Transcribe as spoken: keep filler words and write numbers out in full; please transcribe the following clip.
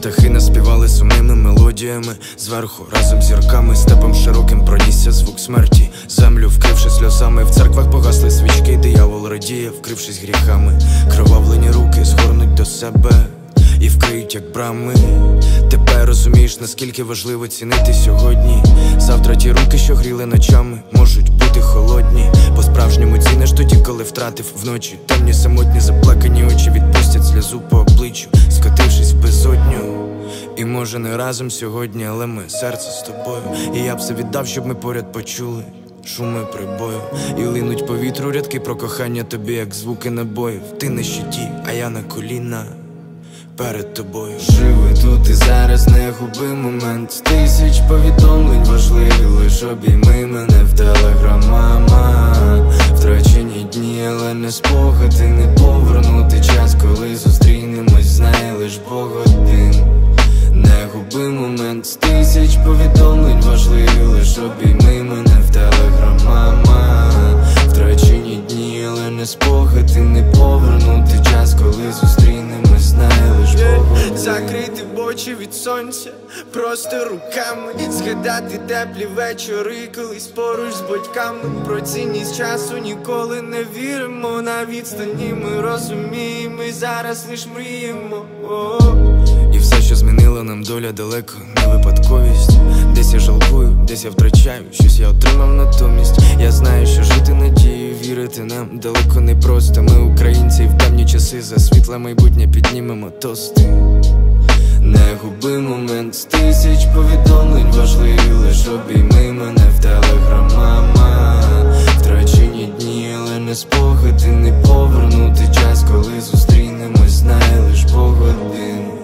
птахи наспівали сумними мелодіями. Зверху разом з зірками, степом широким пронісся звук смерті. Землю вкривши сльозами, в церквах погасли свічки. Диявол радіє, вкрившись гріхами. Кровавлені руки згорнуть до себе і вкриють, як брами. Тепер розумієш, наскільки важливо цінити сьогодні. Завтра ті руки, що гріли ночами, можуть бути холодні. По-справжньому ціниш тоді, коли втратив вночі. Темні, самотні, заплакані очі відпустять сльозу по обличчю, скотившись в безодню. І може не разом сьогодні, але ми серце з тобою. І я б все віддав, щоб ми поряд почули шуми прибою. І линуть по вітру рядки про кохання тобі, як звуки набоїв. Ти на щиті, а я на коліна перед тобою. Живи тут і зараз, не губи момент. З тисяч повідомлень важливі, лиш обійми мене в телеграм, мама. Втрачені дні, але не спогади, не повернути час, коли зустрінемось, знає лиш Бог один. Не губи момент. З тисяч повідомлень важливі, лиш обійми мене в телеграм, мама. Втрачені дні, але не спогади, не повернути час, коли зустрінемось, знає лиш Бог один. Закрити очі від сонця просто руками, згадати теплі вечори, колись поруч з батьками. Про цінність часу ніколи не віримо. На відстані ми розуміємо, і зараз лиш мріємо. І все, що змінила нам доля, далеко не випадковість. Десь я жалкую, десь я втрачаю, щось я отримав натомість. Я знаю, що жити надією, вірити нам далеко не просто. Ми українці, і в темні часи за світле майбутнє піднімемо тости. Не губи момент. З тисяч повідомлень важливі, лиш обійми мене в телеграм, мама. Втрачені дні, але не спогади, не повернути час, коли зустрінемось, знає лиш Бог один.